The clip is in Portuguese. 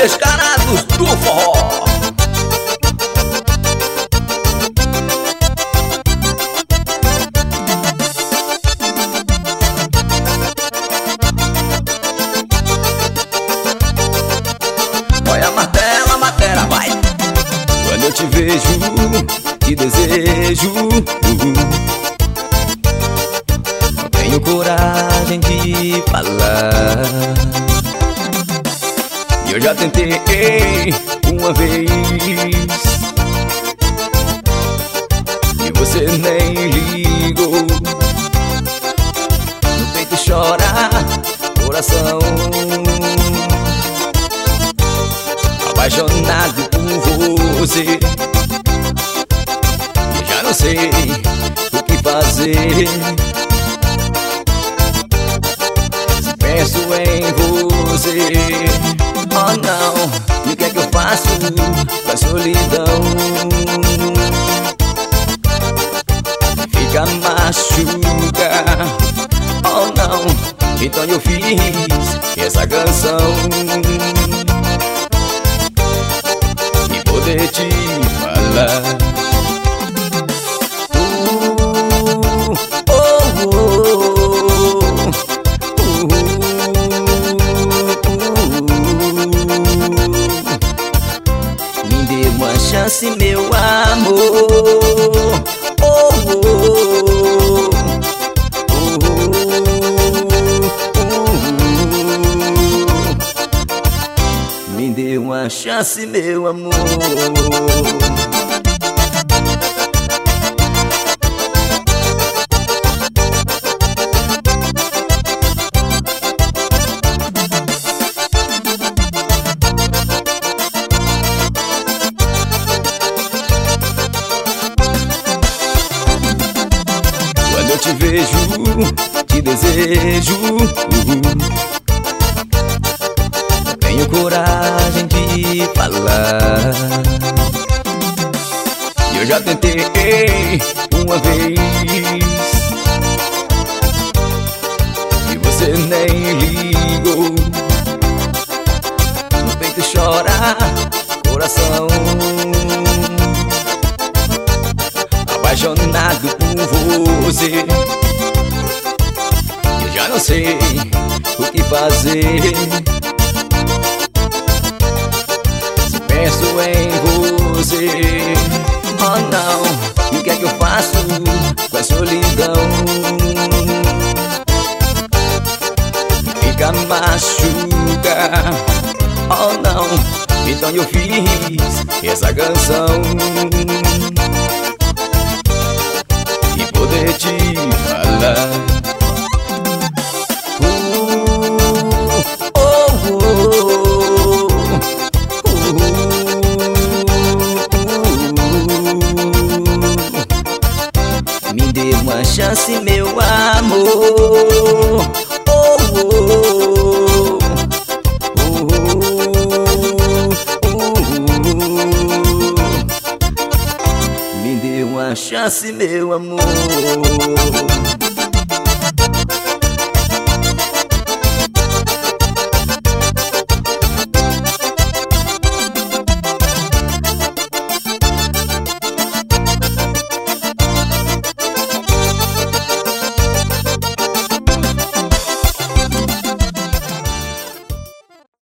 Descarados do Forró. Olha a matera, vai. Quando eu te vejo, te desejo. Não tenho coragem de falar. E eu já tentei uma vez e você nem ligou. No peito chora, coração apaixonado por você. Eu já não sei o que fazer. Se penso em você, oh não, e o que é que eu faço com a solidão? Fica machuca, oh não, então eu fiz essa canção e poder te falar. Me dê uma chance, meu amor. Me dê uma chance, meu amor. Quando eu te vejo, te desejo. Não tenho coragem de falar. E eu já tentei uma vez e você nem ligou. No peito chora, coração apaixonado por você. Eu já não sei o que fazer. Se penso em você, oh não, e o que é que eu faço com a solidão? Fica machuca, oh não, então eu fiz essa canção e poder te falar. Me dê uma chance, meu amor. Me dê uma chance, meu amor.